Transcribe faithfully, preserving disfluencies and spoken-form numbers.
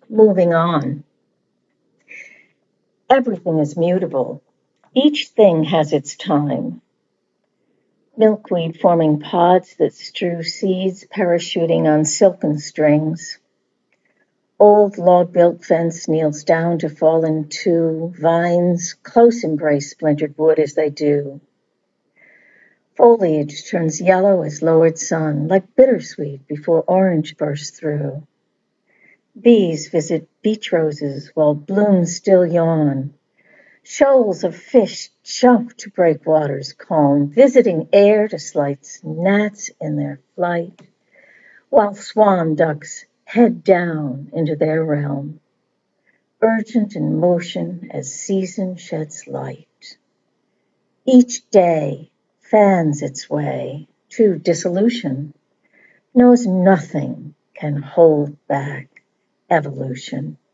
moving on. Everything is mutable. Each thing has its time. Milkweed forming pods that strew seeds parachuting on silken strings. Old log-built fence kneels down to fall in two. Vines close embrace splintered wood as they do. Foliage turns yellow as lowered sun, like bittersweet before orange bursts through. Bees visit beach roses while blooms still yawn. Shoals of fish jump to break waters calm, visiting air to slice gnats in their flight, while swan ducks head down into their realm, urgent in motion as season sheds light. Each day fans its way to dissolution, knows nothing can hold back evolution.